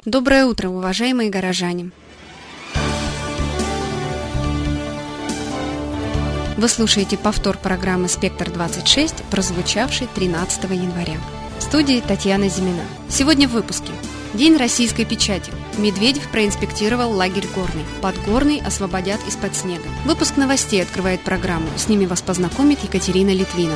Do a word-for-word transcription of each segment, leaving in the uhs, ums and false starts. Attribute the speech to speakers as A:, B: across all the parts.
A: Доброе утро, уважаемые горожане! Вы слушаете повтор программы «Спектр-двадцать шесть», прозвучавшей тринадцатого января. В студии Татьяна Зимина. Сегодня в выпуске. День российской печати. Медведев проинспектировал лагерь Горный. Подгорный освободят из-под снега. Выпуск новостей открывает программу. С ними вас познакомит Екатерина Литвинова.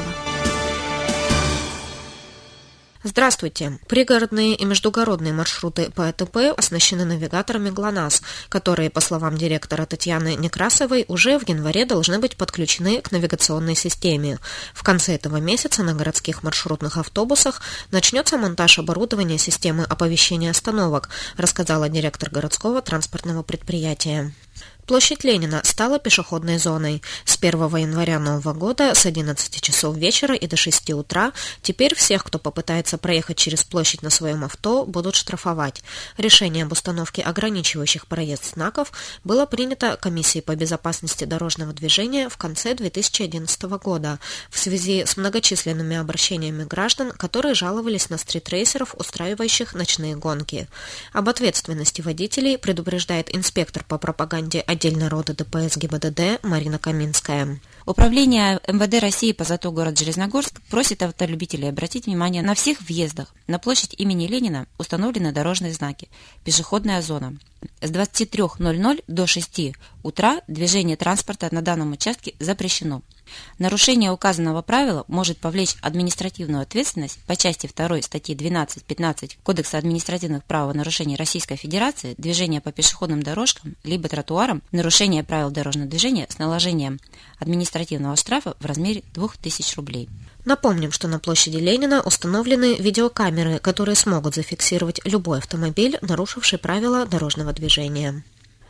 B: Здравствуйте! Пригородные и междугородные маршруты по ЭТП оснащены навигаторами ГЛОНАСС, которые, по словам директора Татьяны Некрасовой, уже в январе должны быть подключены к навигационной системе. В конце этого месяца на городских маршрутных автобусах начнется монтаж оборудования системы оповещения остановок, рассказала директор городского транспортного предприятия. Площадь Ленина стала пешеходной зоной. С первого января нового года с одиннадцати часов вечера и до шести утра теперь всех, кто попытается проехать через площадь на своем авто, будут штрафовать. Решение об установке ограничивающих проезд знаков было принято Комиссией по безопасности дорожного движения в конце две тысячи одиннадцатого года в связи с многочисленными обращениями граждан, которые жаловались на стритрейсеров, устраивающих ночные гонки. Об ответственности водителей предупреждает инспектор по пропаганде отдельной роты ДПС ГИБДД Марина Каминская.
C: Управление МВД России по ЗАТО город Железногорск просит автолюбителей обратить внимание: на всех въездах на площадь имени Ленина установлены дорожные знаки «Пешеходная зона». С двадцати трёх ноль-ноль до шести утра движение транспорта на данном участке запрещено. Нарушение указанного правила может повлечь административную ответственность по части второй статьи двенадцать пятнадцать Кодекса административных правонарушений Российской Федерации движение по пешеходным дорожкам либо тротуарам, нарушение правил дорожного движения с наложением административного штрафа в размере двух тысяч рублей.
B: Напомним, что на площади Ленина установлены видеокамеры, которые смогут зафиксировать любой автомобиль, нарушивший правила дорожного движения.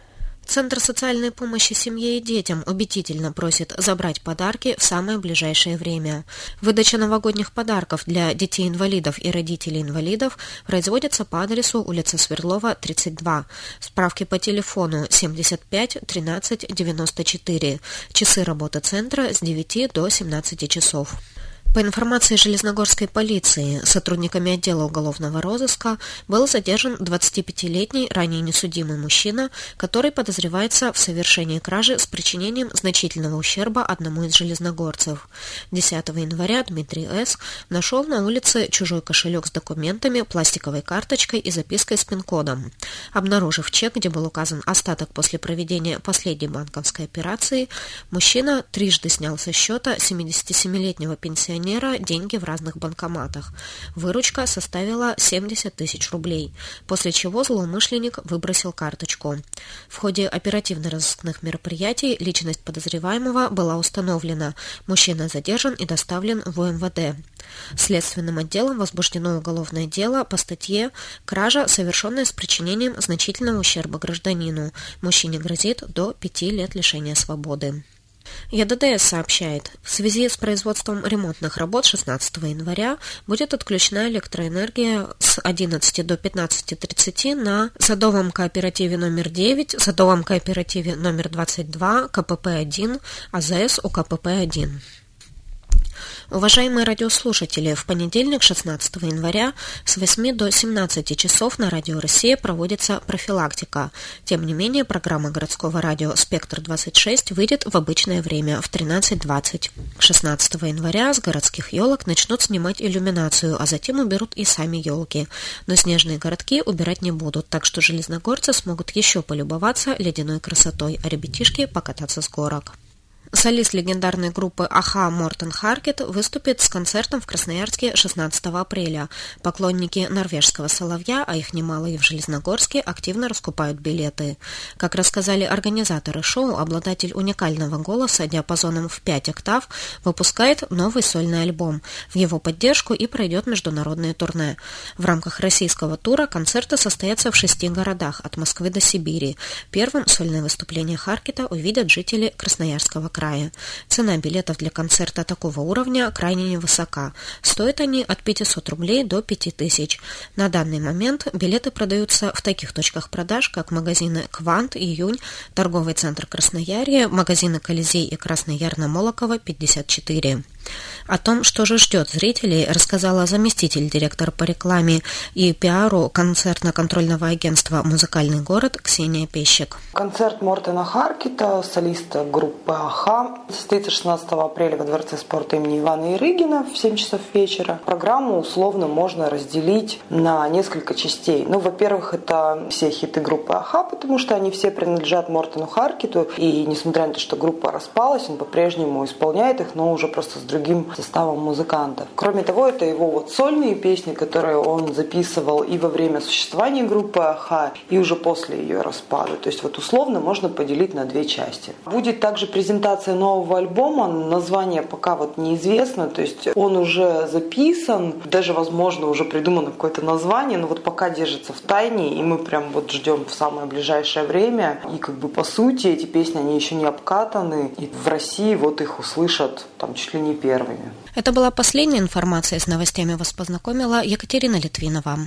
B: Центр социальной помощи семье и детям убедительно просит забрать подарки в самое ближайшее время. Выдача новогодних подарков для детей-инвалидов и родителей инвалидов производится по адресу улица Свердлова, тридцать два. Справки по телефону семьдесят пять тринадцать девяносто четыре. Часы работы центра с девяти до семнадцати часов. По информации Железногорской полиции, сотрудниками отдела уголовного розыска был задержан двадцатипятилетний ранее несудимый мужчина, который подозревается в совершении кражи с причинением значительного ущерба одному из железногорцев. десятого января Дмитрий С. нашел на улице чужой кошелек с документами, пластиковой карточкой и запиской с пин-кодом. Обнаружив чек, где был указан остаток после проведения последней банковской операции, мужчина трижды снял со счета семидесятисемилетнего пенсионера деньги в разных банкоматах. Выручка составила семьдесят тысяч рублей, после чего злоумышленник выбросил карточку. В ходе оперативно-розыскных мероприятий личность подозреваемого была установлена. Мужчина задержан и доставлен в УМВД. Следственным отделом возбуждено уголовное дело по статье «Кража, совершенная с причинением значительного ущерба гражданину». Мужчине грозит до пяти лет лишения свободы. ЕДДС сообщает, в связи с производством ремонтных работ шестнадцатого января будет отключена электроэнергия с одиннадцати до пятнадцати тридцати на Садовом кооперативе номер девять, Садовом кооперативе номер двадцать два, КПП один, АЗС УКПП один. Уважаемые радиослушатели, в понедельник, шестнадцатого января, с восьми до семнадцати часов на Радио Россия проводится профилактика. Тем не менее, программа городского радио «Спектр-двадцать шесть» выйдет в обычное время, в тринадцать двадцать. шестнадцатого января с городских елок начнут снимать иллюминацию, а затем уберут и сами елки. Но снежные городки убирать не будут, так что железногорцы смогут еще полюбоваться ледяной красотой, а ребятишки покататься с горок. Солист легендарной группы «Аха» Мортен Харкет выступит с концертом в Красноярске шестнадцатого апреля. Поклонники норвежского соловья, а их немало и в Железногорске, активно раскупают билеты. Как рассказали организаторы шоу, обладатель уникального голоса диапазоном в пять октав выпускает новый сольный альбом. В его поддержку и пройдет международное турне. В рамках российского тура концерты состоятся в шести городах, от Москвы до Сибири. Первым сольное выступление Харкета увидят жители Красноярского края. крае. Цена билетов для концерта такого уровня крайне невысока. Стоят они от пятисот рублей до пяти тысяч. На данный момент билеты продаются в таких точках продаж, как магазины «Квант», «Июнь», торговый центр «Красноярье», магазины «Колизей» и «Красный Яр» на Молокова, пятьдесят четыре. О том, что же ждет зрителей, рассказала заместитель директора по рекламе и пиару концертно-контрольного агентства «Музыкальный город» Ксения Пещик.
D: Концерт Мортена Харкета, солиста группы «Аха», состоится шестнадцатого апреля во Дворце спорта имени Ивана Ярыгина в семь часов вечера. Программу условно можно разделить на несколько частей. Ну, во-первых, это все хиты группы «Аха», потому что они все принадлежат Мортену Харкету, и несмотря на то, что группа распалась, он по-прежнему исполняет их, но уже просто с другим составом музыкантов. Кроме того, это его вот сольные песни, которые он записывал и во время существования группы «Аха», и уже после ее распада. То есть вот условно можно поделить на две части. Будет также презентация нового альбома, название пока вот неизвестно, то есть он уже записан, даже возможно уже придумано какое-то название, но вот пока держится в тайне, и мы прям вот ждем в самое ближайшее время. И как бы по сути эти песни, они еще не обкатаны, и в России вот их услышат там чуть ли не первыми.
B: Это была последняя информация. С новостями вас познакомила Екатерина Литвинова.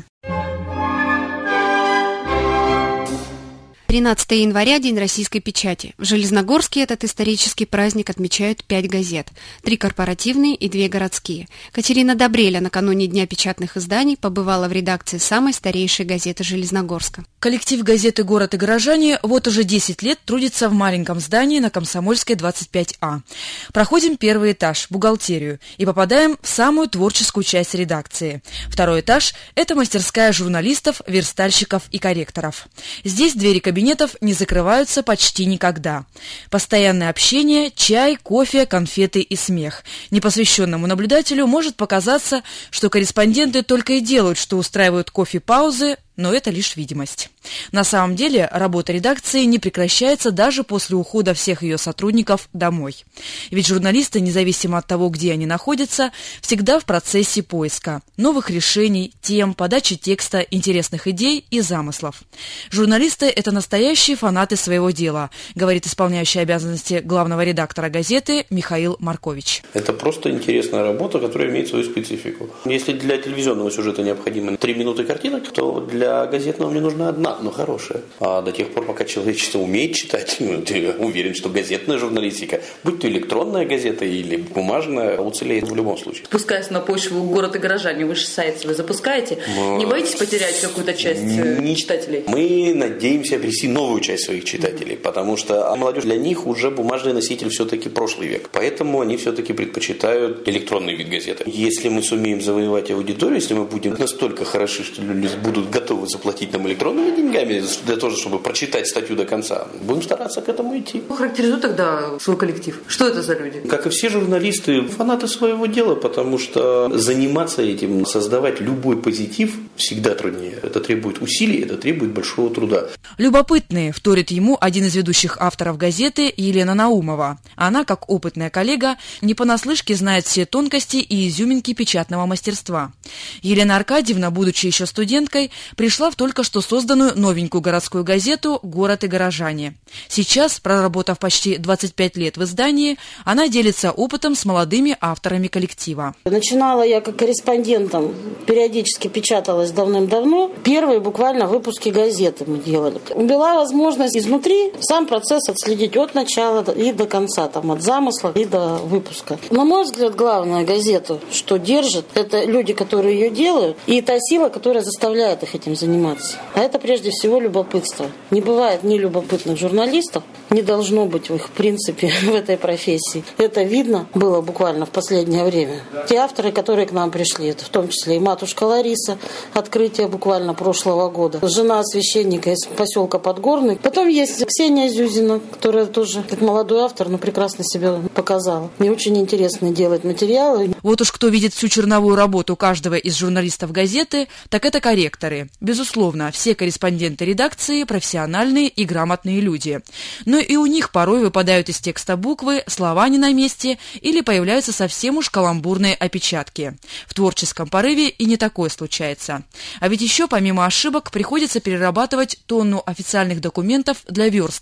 A: тринадцатого января – День российской печати. В Железногорске этот исторический праздник отмечают пять газет. Три корпоративные и две городские. Катерина Добреля накануне Дня печатных изданий побывала в редакции самой старейшей газеты Железногорска.
E: Коллектив газеты «Город и горожане» вот уже десять лет трудится в маленьком здании на Комсомольской, двадцать пять А. Проходим первый этаж, бухгалтерию, и попадаем в самую творческую часть редакции. Второй этаж – это мастерская журналистов, верстальщиков и корректоров. Здесь двери кабинета Кабинетов не закрываются почти никогда. Постоянное общение, чай, кофе, конфеты и смех. Непосвященному наблюдателю может показаться, что корреспонденты только и делают, что устраивают кофе-паузы, но это лишь видимость. На самом деле работа редакции не прекращается даже после ухода всех ее сотрудников домой. Ведь журналисты, независимо от того, где они находятся, всегда в процессе поиска новых решений, тем, подачи текста, интересных идей и замыслов. Журналисты – это настоящие фанаты своего дела, говорит исполняющий обязанности главного редактора газеты Михаил Маркович.
F: Это просто интересная работа, которая имеет свою специфику. Если для телевизионного сюжета необходимо три минуты картинок, то для газетного мне нужна одна, но хорошая. А до тех пор, пока человечество умеет читать, ну, ты уверен, что газетная журналистика, будь то электронная газета или бумажная, уцелеет в любом случае.
G: Спускаясь на почву «Город и горожане», вы же сайт вы запускаете. Мы... Не боитесь потерять какую-то часть не... читателей?
F: Мы надеемся обрести новую часть своих читателей, потому что молодежь, для них уже бумажный носитель все-таки прошлый век. Поэтому они все-таки предпочитают электронный вид газеты. Если мы сумеем завоевать аудиторию, если мы будем настолько хороши, что люди будут готовы заплатить нам электронными деньгами для того, чтобы прочитать статью до конца, будем стараться к этому идти.
G: Характеризуй тогда свой коллектив. Что это за люди?
F: Как и все журналисты, фанаты своего дела, потому что заниматься этим, создавать любой позитив всегда труднее. Это требует усилий, это требует большого труда.
E: Любопытные, вторит ему один из ведущих авторов газеты Елена Наумова. Она, как опытная коллега, не понаслышке знает все тонкости и изюминки печатного мастерства. Елена Аркадьевна, будучи еще студенткой, пришла в только что созданную новенькую городскую газету «Город и горожане». Сейчас, проработав почти двадцать пять лет в издании, она делится опытом с молодыми авторами коллектива.
H: Начинала я как корреспондентом, периодически печаталась давным-давно. Первые буквально выпуски газеты мы делали. Была возможность изнутри сам процесс отследить от начала и до конца, там, от замысла и до выпуска. На мой взгляд, главное газету, что держит, это люди, которые ее делают, и та сила, которая заставляет их этим заниматься. А это прежде всего любопытство. Не бывает нелюбопытных журналистов, не должно быть в их принципе в этой профессии. Это видно было буквально в последнее время. Те авторы, которые к нам пришли, это в том числе и матушка Лариса, открытие буквально прошлого года, жена священника из поселка Подгорный. Потом есть Ксения Зюзина, которая тоже как молодой автор, но прекрасно себя показала. Мне очень интересно делать материалы.
E: Вот уж кто видит всю черновую работу каждого из журналистов газеты, так это корректоры. Безусловно, все корреспонденты редакции профессиональные и грамотные люди. Но и у них порой выпадают из текста буквы, слова не на месте или появляются совсем уж каламбурные опечатки. В творческом порыве и не такое случается. А ведь еще помимо ошибок приходится перерабатывать тонну официальных документов для верстки.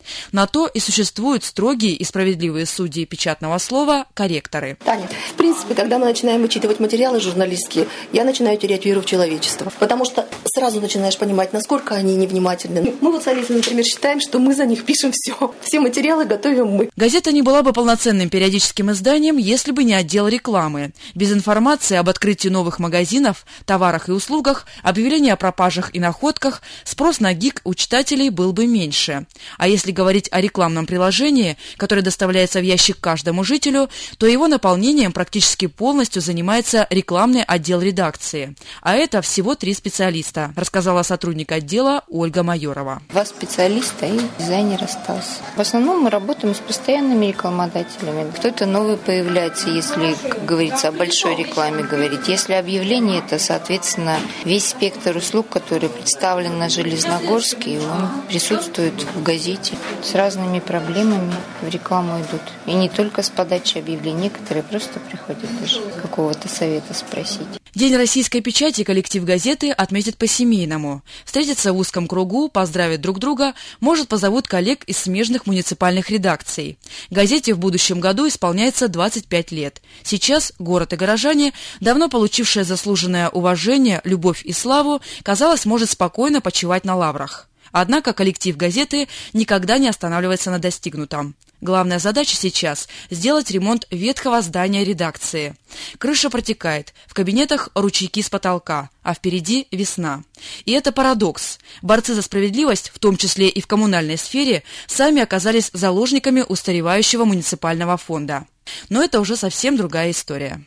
E: На то и существуют строгие и справедливые судьи печатного слова – корректоры.
I: Таня, в принципе, когда мы начинаем вычитывать материалы журналистские, я начинаю терять веру в человечество, потому что сразу начинаешь понимать, насколько они невнимательны. Мы вот с Алисой, например, считаем, что мы за них пишем все. Все материалы готовим мы.
E: Газета не была бы полноценным периодическим изданием, если бы не отдел рекламы. Без информации об открытии новых магазинов, товарах и услугах, объявления о пропажах и находках, спрос на ГИК у читателей был бы меньше. А если говорить о рекламном приложении, которое доставляется в ящик каждому жителю, то его наполнением практически полностью занимается рекламный отдел редакции. А это всего три специалиста, рассказала сотрудник отдела Ольга Майорова.
J: Два специалиста и дизайнер остался. В основном мы работаем с постоянными рекламодателями. Кто-то новый появляется, если, как говорится, о большой рекламе говорить. Если объявление, это, соответственно, весь спектр услуг, который представлен на Железногорске, он присутствует в газете. С разными проблемами в рекламу идут. И не только с подачи объявлений, некоторые просто приходят даже какого-то совета спросить.
E: День российской печати коллектив газеты отметит по-семейному. Встретиться в узком кругу, поздравить друг друга, может, позовут коллег из смежных муниципальных редакций. Газете в будущем году исполняется двадцать пять лет. Сейчас город и горожане, давно получившие заслуженное уважение, любовь и славу, казалось, может спокойно почивать на лаврах. Однако коллектив газеты никогда не останавливается на достигнутом. Главная задача сейчас – сделать ремонт ветхого здания редакции. Крыша протекает, в кабинетах ручейки с потолка, а впереди весна. И это парадокс. Борцы за справедливость, в том числе и в коммунальной сфере, сами оказались заложниками устаревающего муниципального фонда. Но это уже совсем другая история.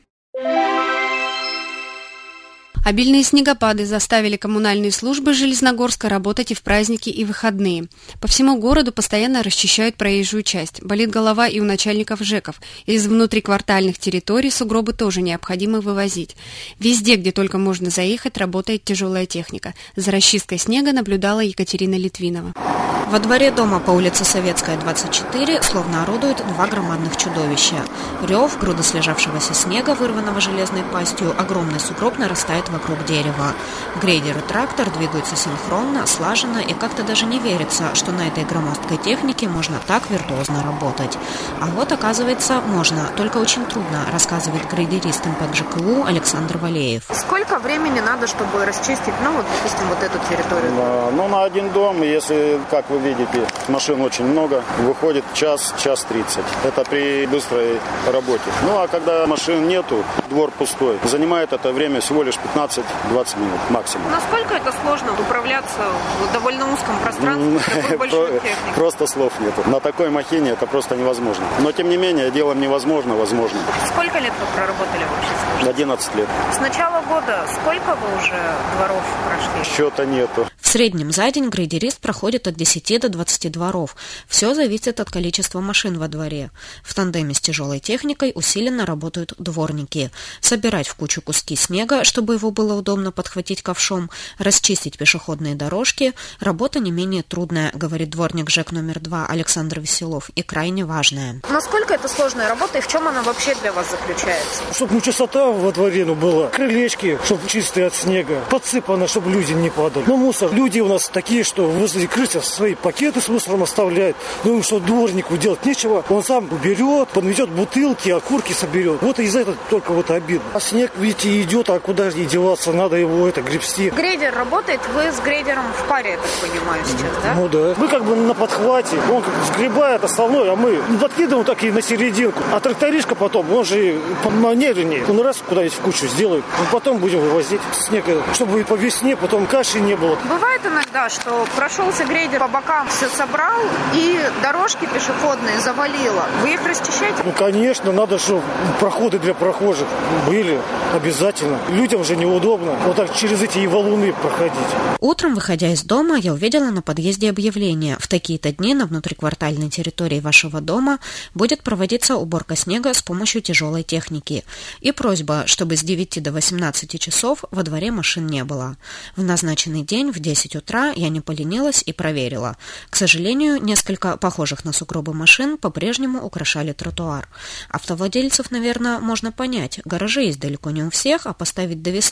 A: Обильные снегопады заставили коммунальные службы Железногорска работать и в праздники, и в выходные. По всему городу постоянно расчищают проезжую часть. Болит голова и у начальников ЖЭКов. Из внутриквартальных территорий сугробы тоже необходимо вывозить. Везде, где только можно заехать, работает тяжелая техника. За расчисткой снега наблюдала Екатерина Литвинова.
B: Во дворе дома по улице Советская, двадцать четыре, словно орудуют два громадных чудовища. Рев, груда слежавшегося снега, вырванного железной пастью, огромный сугроб нарастает вокруг дерева. Грейдер и трактор двигаются синхронно, слаженно, и как-то даже не верится, что на этой громоздкой технике можно так виртуозно работать. А вот, оказывается, можно, только очень трудно, рассказывает грейдерист эм пэ ка жэ ка у Александр Валеев.
K: Сколько времени надо, чтобы расчистить, ну, вот, допустим, вот эту территорию?
L: Да, ну, на один дом, если, как вы видите, машин очень много, выходит час, час тридцать. Это при быстрой работе. Ну, а когда машин нету, двор пустой, занимает это время всего лишь пятнадцать-двадцать минут максимум.
K: Насколько это сложно управляться в довольно узком пространстве с такой большой техникой?
L: Просто слов нету. На такой махине это просто невозможно. Но, тем не менее, делом невозможно, возможно.
K: Сколько лет вы проработали в вашей службе?
L: одиннадцать лет.
K: С начала года сколько вы уже дворов прошли?
L: Счета нету.
B: В среднем за день грейдерист проходит от десяти до двадцати дворов. Все зависит от количества машин во дворе. В тандеме с тяжелой техникой усиленно работают дворники. Собирать в кучу куски снега, чтобы его было удобно подхватить ковшом, расчистить пешеходные дорожки – работа не менее трудная, говорит дворник ЖЭК номер два Александр Веселов, и крайне важная.
K: Насколько это сложная работа и в чем она вообще для вас заключается?
M: Чтобы ну, чистота во дворе ну, была, крылечки, чтобы чистые от снега, подсыпано, чтобы люди не падали. Но мусор, люди у нас такие, что возле крыльца свои пакеты с мусором оставляют. Ну, что дворнику делать нечего, он сам уберет, подметет бутылки, окурки соберет. Вот из-за этого только вот обидно. А снег, видите, идет, а куда же деваться, надо его это гребсти.
K: Грейдер работает, вы с грейдером в паре, я так понимаю, сейчас, да?
M: Ну да. Мы как бы на подхвате, он как сгребает основной, а мы подкидываем так и на серединку. А тракторишка потом, он же поманернее, он раз куда-нибудь в кучу сделает, мы потом будем вывозить снег, чтобы и по весне потом каши не было.
K: Бывает иногда, что прошелся грейдер по бокам, все собрал, и дорожки пешеходные завалило. Вы их расчищаете?
M: Ну, конечно, надо, чтобы проходы для прохожих были обязательно. Людям же неудобно вот так через эти валуны проходить.
B: Утром, выходя из дома, я увидела на подъезде объявление. В такие-то дни на внутриквартальной территории вашего дома будет проводиться уборка снега с помощью тяжелой техники. И просьба, чтобы с девяти до восемнадцати часов во дворе машин не было. В назначенный день в десять утра я не поленилась и проверила. К сожалению, несколько похожих на сугробы машин по-прежнему украшали тротуар. Автовладельцев, наверное, можно понять. Гаражи есть далеко не у всех, а поставить до весны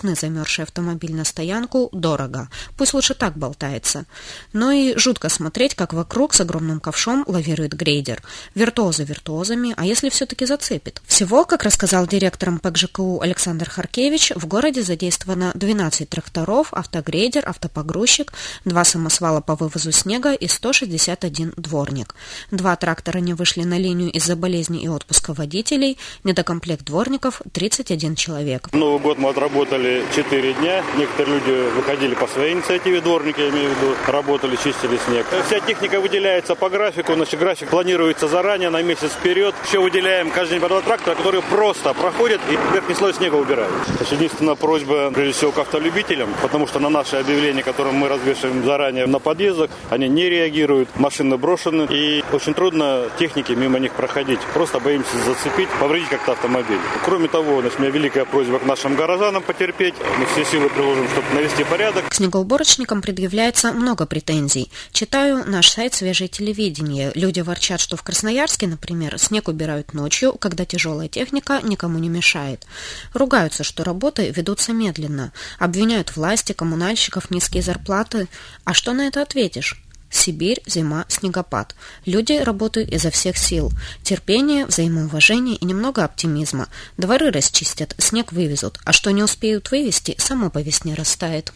B: нужны замерзший автомобиль на стоянку, дорого. Пусть лучше так болтается. Но и жутко смотреть, как вокруг с огромным ковшом лавирует грейдер. Виртуозы виртуозами, а если все-таки зацепит? Всего, как рассказал директор эм пэ ка жэ ка у Александр Харкевич, в городе задействовано двенадцать тракторов, автогрейдер, автопогрузчик, два самосвала по вывозу снега и сто шестьдесят один дворник. Два трактора не вышли на линию из-за болезни и отпуска водителей, недокомплект дворников тридцать один человек.
L: Новый год мы отработали четыре дня. Некоторые люди выходили по своей инициативе, дворники, я имею в виду, работали, чистили снег. Вся техника выделяется по графику, значит, график планируется заранее, на месяц вперед. Все выделяем каждый день по два трактора, которые просто проходят и верхний слой снега убирают. Значит, единственная просьба, прежде всего, к автолюбителям, потому что на наши объявления, которые мы развешиваем заранее на подъездах, они не реагируют, машины брошены, и очень трудно технике мимо них проходить. Просто боимся зацепить, повредить как-то автомобиль. Кроме того, значит, у меня великая просьба к нашим горожанам потерпеть. Мы все силы приложим, чтобы навести порядок.
B: К снегоуборочникам предъявляется много претензий. Читаю наш сайт «Свежее телевидение». Люди ворчат, что в Красноярске, например, снег убирают ночью, когда тяжелая техника никому не мешает. Ругаются, что работы ведутся медленно. Обвиняют власти, коммунальщиков, низкие зарплаты. А что на это ответишь? Сибирь, зима, снегопад. Люди работают изо всех сил. Терпение, взаимоуважение и немного оптимизма. Дворы расчистят, снег вывезут, а что не успеют вывезти, само по весне растает.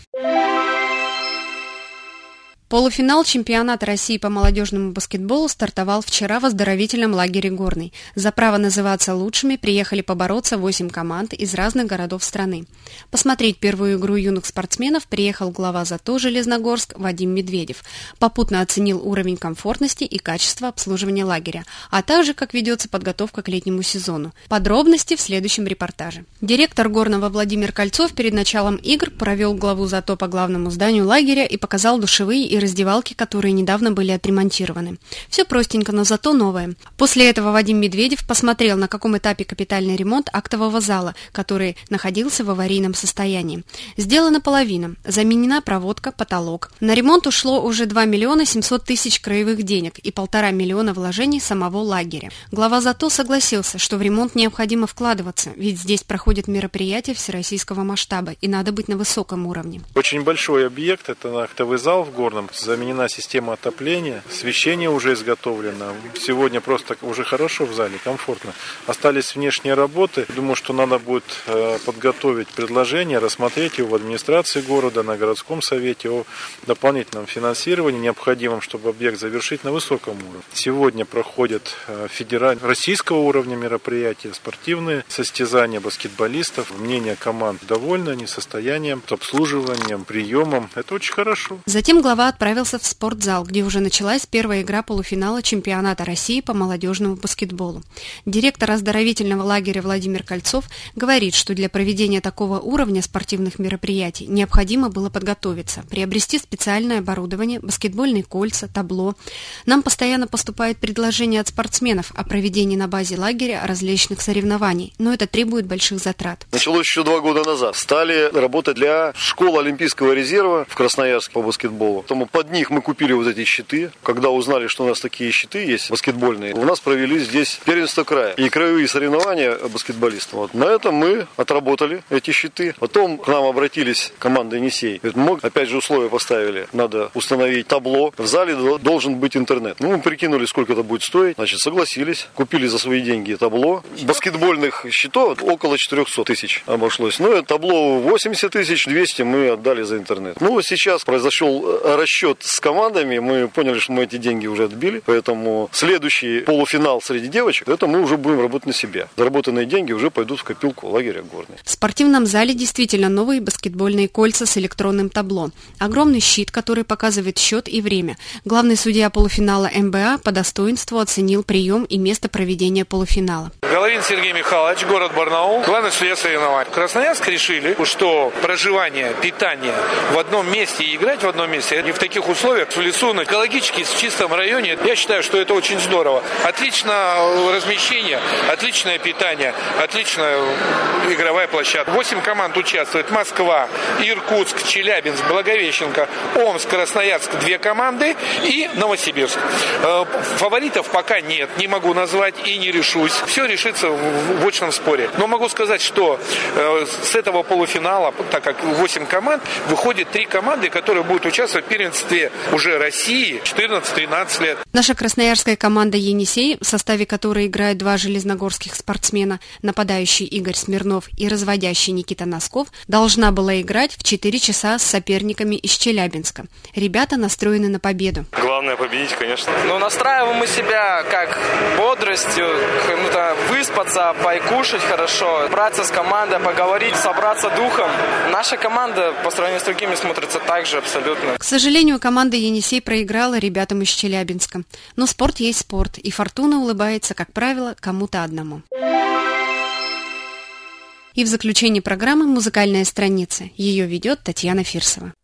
A: Полуфинал чемпионата России по молодежному баскетболу стартовал вчера в оздоровительном лагере «Горный». За право называться лучшими приехали побороться восемь команд из разных городов страны. Посмотреть первую игру юных спортсменов приехал глава ЗАТО «Железногорск» Вадим Медведев. Попутно оценил уровень комфортности и качества обслуживания лагеря, а также как ведется подготовка к летнему сезону. Подробности в следующем репортаже. Директор «Горного» Владимир Кольцов перед началом игр провел главу ЗАТО по главному зданию лагеря и показал душевые и раздевалки, которые недавно были отремонтированы. Все простенько, но зато новое. После этого Вадим Медведев посмотрел, на каком этапе капитальный ремонт актового зала, который находился в аварийном состоянии. Сделана половина. Заменена проводка, потолок. На ремонт ушло уже два миллиона семьсот тысяч краевых денег и полтора миллиона вложений самого лагеря. Глава ЗАТО согласился, что в ремонт необходимо вкладываться, ведь здесь проходят мероприятия всероссийского масштаба и надо быть на высоком уровне.
N: Очень большой объект, это актовый зал в Горном. Заменена система отопления, освещение уже изготовлено. Сегодня просто уже хорошо в зале, комфортно. Остались внешние работы. Думаю, что надо будет подготовить предложение, рассмотреть его в администрации города, на городском совете о дополнительном финансировании, необходимом, чтобы объект завершить на высоком уровне. Сегодня проходят федеральные российского уровня мероприятия, спортивные состязания баскетболистов. Мнение команд довольны, они состоянием, обслуживанием, приемом. Это очень хорошо.
A: Затем глава отправился в спортзал, где уже началась первая игра полуфинала чемпионата России по молодежному баскетболу. Директор оздоровительного лагеря Владимир Кольцов говорит, что для проведения такого уровня спортивных мероприятий необходимо было подготовиться, приобрести специальное оборудование, баскетбольные кольца, табло. Нам постоянно поступают предложения от спортсменов о проведении на базе лагеря различных соревнований, но это требует больших затрат.
O: Началось еще два года назад. Стали работать для школы Олимпийского резерва в Красноярске по баскетболу. Поэтому под них мы купили вот эти щиты. Когда узнали, что у нас такие щиты есть, баскетбольные, у нас провели здесь первенство края и краевые соревнования баскетболистов. Вот. На этом мы отработали эти щиты. Потом к нам обратились команда «Енисей». Мы, опять же, условия поставили. Надо установить табло. В зале должен быть интернет. Ну, мы прикинули, сколько это будет стоить. Значит, согласились. Купили за свои деньги табло. Баскетбольных щитов около четыреста тысяч обошлось. Ну, это табло восемьдесят тысяч, двести мы отдали за интернет. Ну, вот сейчас произошел расчет с командами, мы поняли, что мы эти деньги уже отбили, поэтому следующий полуфинал среди девочек, это мы уже будем работать на себя. Заработанные деньги уже пойдут в копилку лагеря «Горный».
A: В спортивном зале действительно новые баскетбольные кольца с электронным табло. Огромный щит, который показывает счет и время. Главный судья полуфинала эм бэ а по достоинству оценил прием и место проведения полуфинала.
P: Головин Сергей Михайлович, город Барнаул, главный судья соревнований. В Красноярске решили, что проживание, питание в одном месте и играть в одном месте, не в таких условиях, в лесу, на экологически чистом районе, я считаю, что это очень здорово. Отличное размещение, отличное питание, отличная игровая площадка. Восемь команд участвует. Москва, Иркутск, Челябинск, Благовещенко, Омск, Красноярск, две команды и Новосибирск. Фаворитов пока нет, не могу назвать и не решусь. Все решится в очном споре. Но могу сказать, что с этого полуфинала, так как восемь команд, выходит три команды, которые будут участвовать в первенстве уже России четырнадцать-тринадцать лет.
A: Наша красноярская команда «Енисей», в составе которой играют два железногорских спортсмена, нападающий Игорь Смирнов и разводящий Никита Носков, должна была играть в четыре часа с соперниками из Челябинска. Ребята настроены на победу.
Q: Главное победить, конечно. Но настраиваем мы себя как бодростью, ну, выспаться, покушать хорошо, браться с командой, поговорить, собраться духом. Наша команда по сравнению с другими смотрится так же абсолютно.
A: К сожалению, команда «Енисей» проиграла ребятам из Челябинска. Но спорт есть спорт, и фортуна улыбается, как правило, кому-то одному. И в заключении программы «Музыкальная страница». Ее ведет Татьяна Фирсова.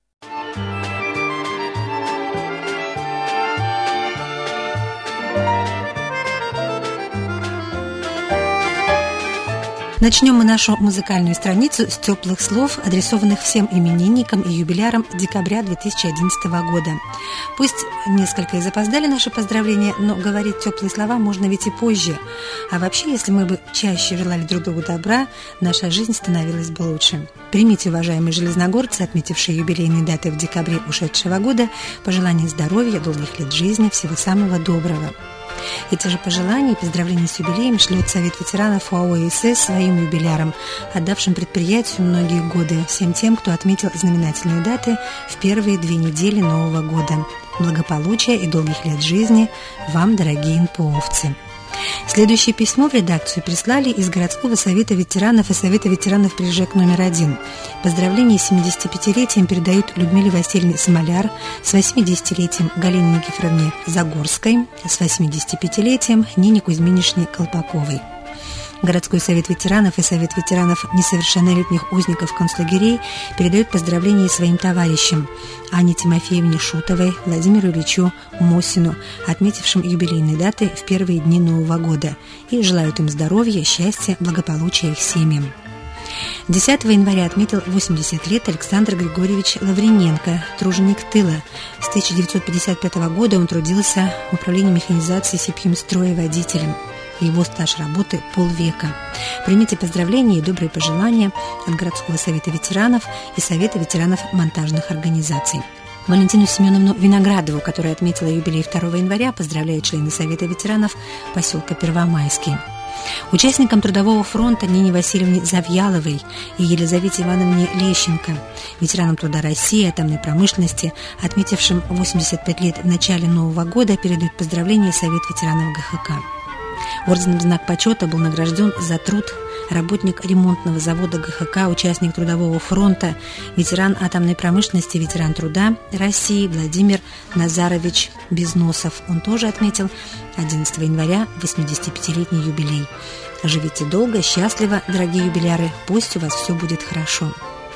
R: Начнем мы нашу музыкальную страницу с теплых слов, адресованных всем именинникам и юбилярам декабря две тысячи одиннадцатого года. Пусть несколько и запоздали наши поздравления, но говорить теплые слова можно ведь и позже. А вообще, если мы бы чаще желали друг другу добра, наша жизнь становилась бы лучше. Примите, уважаемые железногорцы, отметившие юбилейные даты в декабре ушедшего года, пожелания здоровья, долгих лет жизни, всего самого доброго. Эти же пожелания и поздравления с юбилеем шлет Совет ветеранов ОАО-СС своим юбилярам, отдавшим предприятию многие годы, всем тем, кто отметил знаменательные даты в первые две недели Нового года. Благополучия и долгих лет жизни вам, дорогие эн пэ овцы. Следующее письмо в редакцию прислали из городского совета ветеранов и совета ветеранов Прижек номер один. Поздравления с семидесятипятилетием передают Людмиле Васильевне Смоляр, с восьмидесятилетием Галине Никифоровне Загорской, с восьмидесятипятилетием Нине Кузьминишне Колпаковой. Городской совет ветеранов и совет ветеранов несовершеннолетних узников концлагерей передают поздравления своим товарищам Анне Тимофеевне Шутовой, Владимиру Ильичу Мосину, отметившим юбилейные даты в первые дни Нового года, и желают им здоровья, счастья, благополучия их семьям. десятого января отметил восемьдесят лет Александр Григорьевич Лавриненко, труженик тыла. С тысяча девятьсот пятьдесят пятого года он трудился в управлении механизации сибхимстроя водителем. Его стаж работы – полвека. Примите поздравления и добрые пожелания от городского совета ветеранов и совета ветеранов монтажных организаций. Валентину Семеновну Виноградову, которая отметила юбилей второго января, поздравляют члены совета ветеранов поселка Первомайский. Участникам Трудового фронта Нине Васильевне Завьяловой и Елизавете Ивановне Лещенко, ветеранам труда России и атомной промышленности, отметившим восемьдесят пять лет в начале Нового года, передают поздравления совет ветеранов гэ ха ка. Орденом «Знак почета» был награжден за труд работник ремонтного завода гэ ха ка, участник Трудового фронта, ветеран атомной промышленности, ветеран труда России Владимир Назарович Безносов. Он тоже отметил одиннадцатого января восьмидесятипятилетний юбилей. Живите долго, счастливо, дорогие юбиляры, пусть у вас все будет хорошо.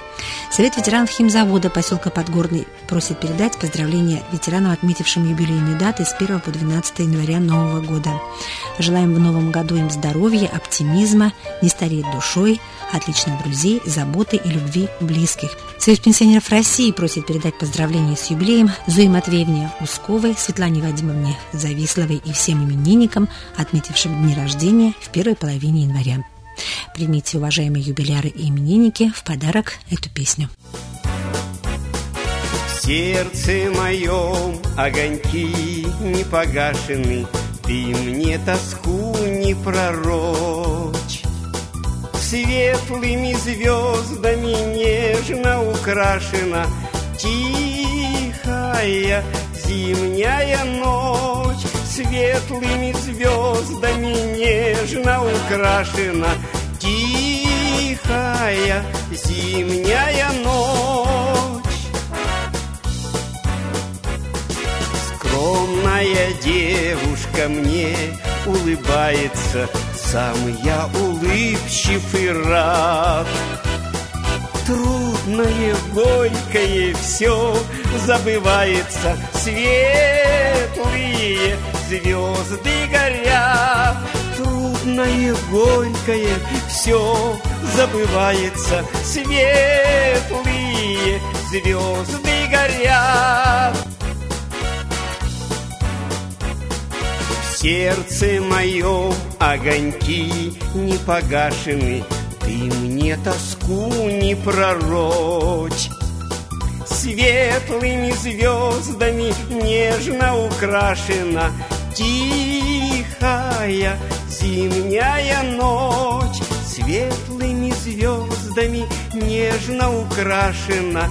R: Совет ветеранов химзавода поселка Подгорный просит передать поздравления ветеранам, отметившим юбилейные даты с первого по двенадцатое января Нового года. Желаем в новом году им здоровья, оптимизма, не стареть душой, отличных друзей, заботы и любви близких. Союз пенсионеров России просит передать поздравления с юбилеем Зое Матвеевне Усковой, Светлане Вадимовне Зависловой и всем именинникам, отметившим дни рождения в первой половине января. Примите, уважаемые юбиляры и именинники, в подарок эту песню.
S: В сердце моем огоньки не погашены, ты мне тоску не пророчь. Светлыми звездами нежно украшена тихая зимняя ночь. Светлыми звездами нежно украшена тихая зимняя ночь. Скромная девушка мне улыбается, сам я улыбчив и рад. Трудное, горькое все забывается, светлые звезды горят. Трудное, горькое, все забывается, светлые звезды горят. В сердце моем огоньки не погашены, ты мне тоску не пророчь. Светлыми звездами нежно украшена тихая зимняя ночь. Светлыми звездами нежно украшена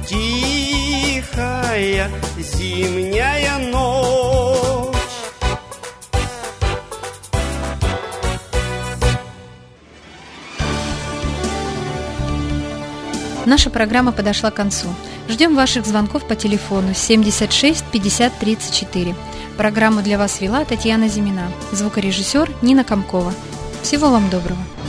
S: тихая зимняя ночь.
A: Наша программа подошла к концу. Ждем ваших звонков по телефону семьдесят шесть пятьдесят тридцать четыре. Программу для вас вела Татьяна Зимина. Звукорежиссер Нина Комкова. Всего вам доброго.